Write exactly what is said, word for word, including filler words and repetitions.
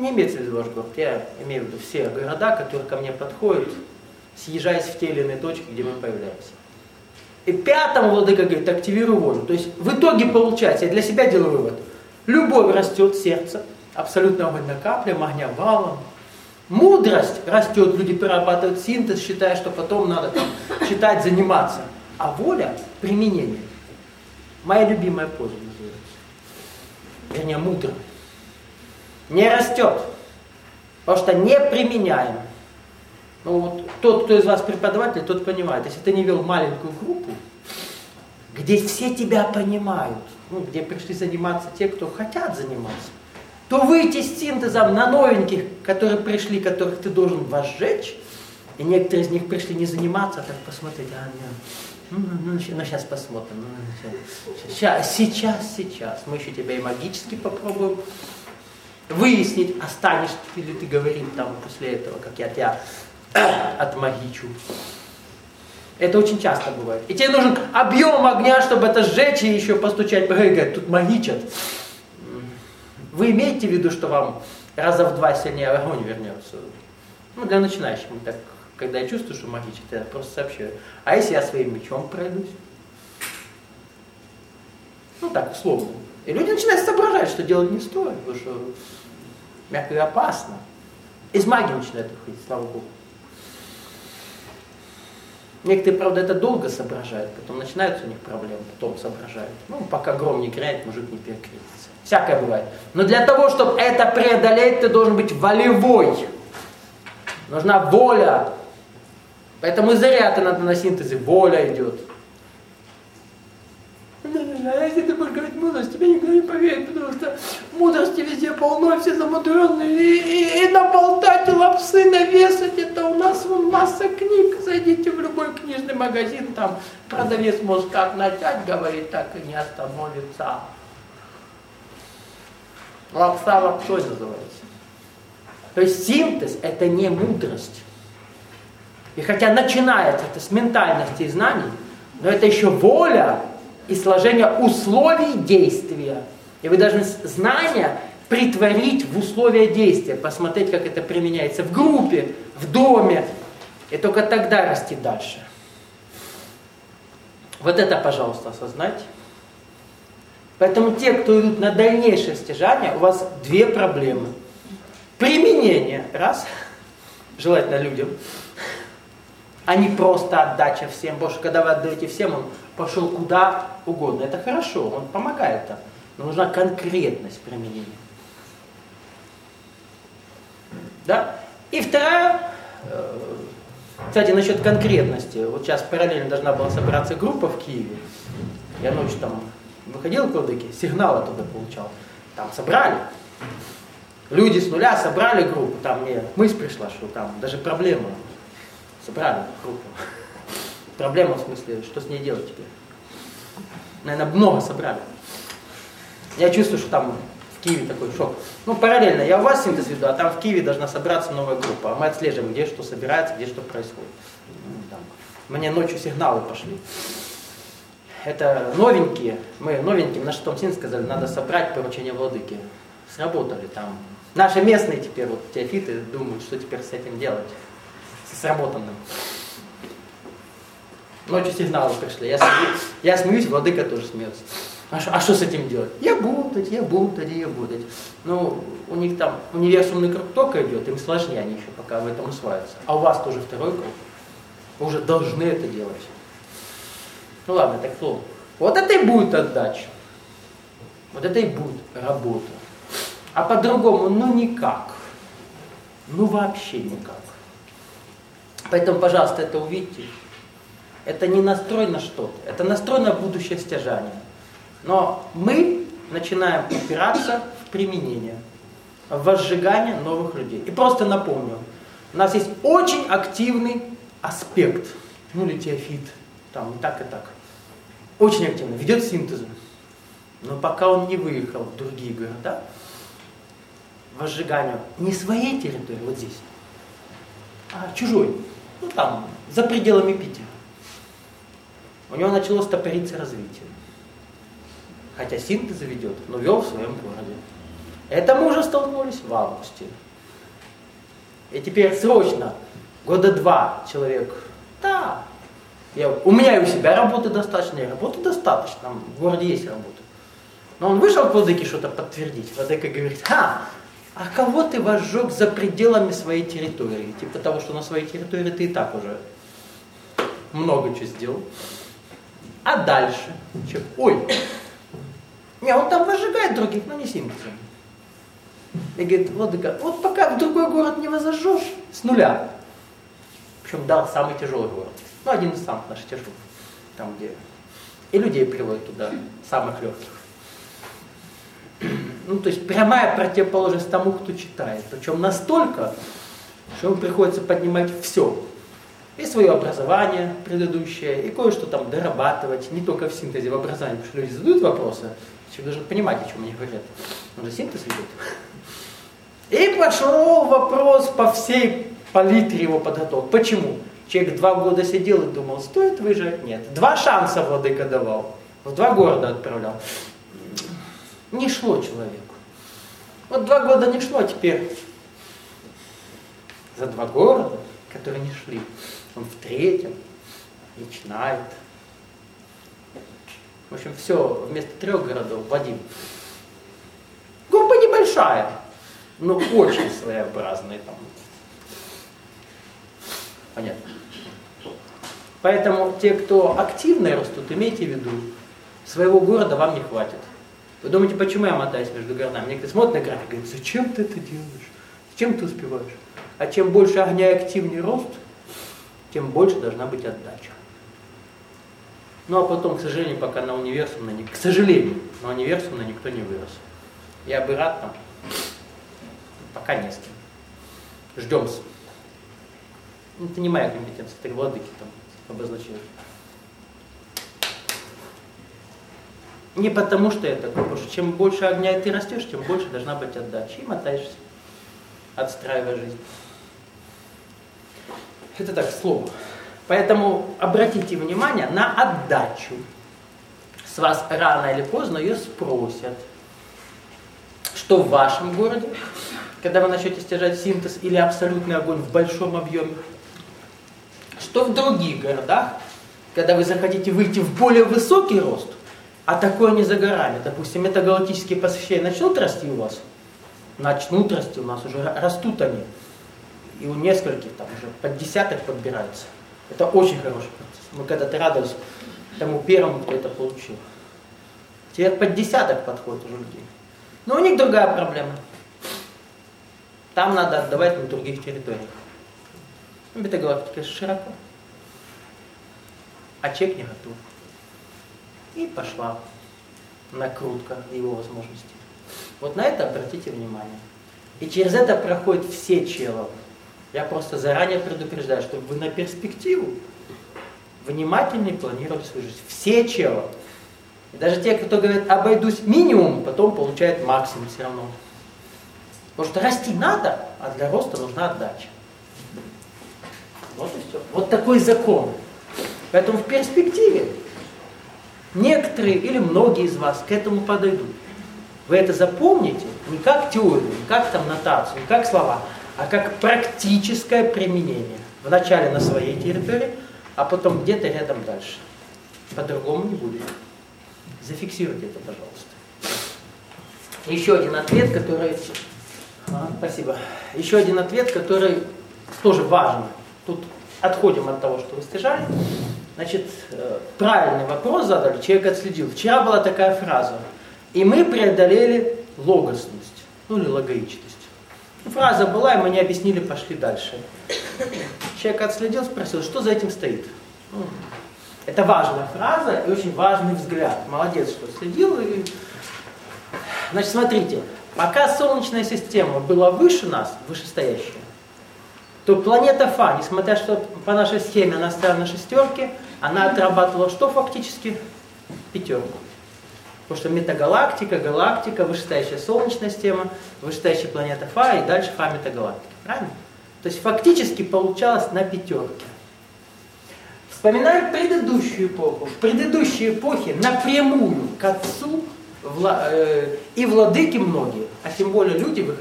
не имеется в виду ваш город, я имею в виду все города, которые ко мне подходят, съезжаясь в те или иные точки, где мы появляемся. И пятому владыка говорит, активируй волю. То есть в итоге получается, я для себя делаю вывод, любовь растет в сердце, абсолютно огонь накаплем, огня валом. Мудрость растет, люди перерабатывают синтез, считая, что потом надо там читать, заниматься. А воля – применение. Моя любимая поза называется. Вернее, мудро. Не растет, потому что не применяем. Ну, вот, тот, кто из вас преподаватель, тот понимает. Если ты не вел маленькую группу, где все тебя понимают, ну, где пришли заниматься те, кто хотят заниматься, то выйти с синтезом на новеньких, которые пришли, которых ты должен возжечь, и некоторые из них пришли не заниматься, а так посмотреть, а, нет, ну, ну, ну, сейчас посмотрим, ну, сейчас, сейчас, сейчас, мы еще тебя и магически попробуем выяснить, останешься ли ты говорить там после этого, как я тебя отмагичу. Это очень часто бывает. И тебе нужен объем огня, чтобы это сжечь и еще постучать. Говорят, тут магичат. Вы имеете в виду, что вам раза в два сильнее огонь вернется? Ну, для начинающих. Так, когда я чувствую, что магичат, я просто сообщаю. А если я своим мечом пройдусь? Ну так, условно. И люди начинают соображать, что делать не стоит, потому что мягко и опасно. Из магии начинают уходить, слава Богу. Некоторые, правда, это долго соображают, потом начинаются у них проблемы, потом соображают. Ну, пока гром не грянет, мужик не перекрестится. Всякое бывает. Но для того, чтобы это преодолеть, ты должен быть волевой. Нужна воля. Поэтому и заряд надо на синтезе. Воля идет. А если ты будешь говорить мудрость, тебе никто не поверит, потому что мудрости везде полно, все замудренные, и, и, и наболтать, и лапсы навесать, это у нас вон масса книг, зайдите в любой книжный магазин, там продавец может как начать говорить, так и не остановится. Лапса лапсой называется. То есть синтез это не мудрость. И хотя начинается это с ментальности и знаний, но это еще воля, и сложение условий действия. И вы должны знания притворить в условия действия, посмотреть, как это применяется в группе, в доме, и только тогда расти дальше. Вот это, пожалуйста, осознайте. Поэтому те, кто идут на дальнейшее стяжание, у вас две проблемы. Применение, раз, желательно людям, а не просто отдача всем, потому что когда вы отдаете всем, он пошел куда угодно. Это хорошо, он помогает там. Но нужна конкретность применения. Да? И вторая, кстати, насчет конкретности. Вот сейчас параллельно должна была собраться группа в Киеве. Я ночью там выходил к владыке, сигнал оттуда получал. Там собрали. Люди с нуля собрали группу. Там мне мысль пришла, что там даже проблема. Собрали группу. Проблема в смысле, что с ней делать теперь? Наверное, много собрали. Я чувствую, что там в Киеве такой шок. Ну, параллельно, я у вас синтез веду, а там в Киеве должна собраться новая группа. А мы отслеживаем, где что собирается, где что происходит. Там. Мне ночью сигналы пошли. Это новенькие, мы новеньким на шестом синтезе сказали, надо собрать поручение владыки. Сработали там. Наши местные теперь, вот теофиты, думают, что теперь с этим делать. С сработанным. Ночью сигналы пришли. Я смеюсь, я смеюсь, владыка тоже смеется. А что, а что с этим делать? Я буду, я буду, я буду. Ну, у них там универсумный круг только идет, им сложнее, они еще пока в этом усваиваются. А у вас тоже второй круг. Вы уже должны это делать. Ну ладно, так слово. Вот это и будет отдача. Вот это и будет работа. А по-другому, ну никак. Ну вообще никак. Поэтому, пожалуйста, это увидьте. Это не настрой на что-то. Это настрой на будущее стяжание. Но мы начинаем упираться в применение, в возжигание новых людей. И просто напомню, у нас есть очень активный аспект, ну или теофит, там и так, и так. Очень активно, ведет синтезом. Но пока он не выехал в другие города, возжиганию не своей территории, вот здесь, а чужой, ну там, за пределами Питера. У него началось топориться развитие. Хотя синтез ведет, но вел в своем городе. Это мы уже столкнулись в августе. И теперь срочно, года два человек, да, я, у меня и у себя работы достаточно, и работы достаточно, там в городе есть работа. Но он вышел к владыке что-то подтвердить. Владыка говорит: а, а кого ты возжег за пределами своей территории? Типа того, что на своей территории ты и так уже много чего сделал. А дальше? Че? Ой, не, он там возжигает других, но не симптомы. И говорит: владыка, вот пока в другой город не возожжешь, с нуля. Причем дал самый тяжелый город. Ну, один из самых наших тяжелых. Там, где и людей приводят туда, самых легких. Ну, то есть прямая противоположность тому, кто читает. Причем настолько, что ему приходится поднимать все. И свое образование предыдущее, и кое-что там дорабатывать, не только в синтезе, в образовании, потому что люди задают вопросы, человек должен понимать, о чем они говорят. Он же синтез ведет. И пошел вопрос по всей палитре его подготовки. Почему? Человек два года сидел и думал, стоит выезжать? Нет. Два шанса владыка давал. В два города отправлял. Не шло человеку. Вот два года не шло, а теперь за два города, которые не шли, он в третьем начинает. В общем, все, вместо трех городов в один. Группа небольшая, но очень своеобразная там. Понятно. Поэтому те, кто активно растут, имейте в виду, своего города вам не хватит. Вы думаете, почему я мотаюсь между городами? Некоторые смотрят на график и говорят: зачем ты это делаешь? Зачем ты успеваешь? А чем больше огня и активнее рост, тем больше должна быть отдача. Ну а потом, к сожалению, пока на универсум, на, к сожалению, на универсум на никто не вырос. Я бы рад там, пока не с кем. Ждем-с. Это не моя компетенция, это владыки там обозначают. Не потому, что я такой, потому что чем больше огня ты растешь, тем больше должна быть отдача. И мотаешься, отстраивая жизнь. Это так, слово. Поэтому обратите внимание на отдачу. С вас рано или поздно ее спросят. Что в вашем городе, когда вы начнете стяжать синтез или абсолютный огонь в большом объеме, что в других городах, когда вы захотите выйти в более высокий рост, а такое не за горами. Допустим, метагалактические посвящения начнут расти у вас? Начнут расти, у нас уже растут они. И у нескольких там уже под десяток подбираются. Это очень хороший процесс. Мы когда-то радовались тому первому, кто это получил. Теперь под десяток подходит уже людей. Но у них другая проблема. Там надо отдавать на других территориях. Метагалактика широко. А человек не готов. И пошла накрутка его возможностей. Вот на это обратите внимание. И через это проходят все челы. Я просто заранее предупреждаю, чтобы вы на перспективу внимательнее планировали свою жизнь. Все челы. И даже те, кто говорит, обойдусь минимум, потом получают максимум все равно. Потому что расти надо, а для роста нужна отдача. Вот и все. Вот такой закон. Поэтому в перспективе некоторые или многие из вас к этому подойдут. Вы это запомните не как теорию, не как там нотацию, не как слова, а как практическое применение. Вначале на своей территории, а потом где-то рядом дальше. По-другому не будет. Зафиксируйте это, пожалуйста. Еще один ответ, который... А, спасибо. Еще один ответ, который тоже важен. Тут отходим от того, что вы стяжали. Значит, правильный вопрос задали, человек отследил. Вчера была такая фраза. И мы преодолели логосность, ну или логоичность. Фраза была, и мы не объяснили, пошли дальше. Человек отследил, спросил, что за этим стоит. Это важная фраза и очень важный взгляд. Молодец, что отследил. И... Значит, смотрите, пока Солнечная система была выше нас, вышестоящая, то планета Фа, несмотря что по нашей схеме она стояла на шестерке, она отрабатывала что фактически? Пятерку. Потому что метагалактика, галактика, вышестоящая Солнечная система, вышестоящая планета Фа и дальше Фа метагалактика. Правильно? То есть фактически получалось на пятерке. Вспоминаем предыдущую эпоху. В предыдущей эпохе напрямую к Отцу вла, э, и владыки многие, а тем более люди,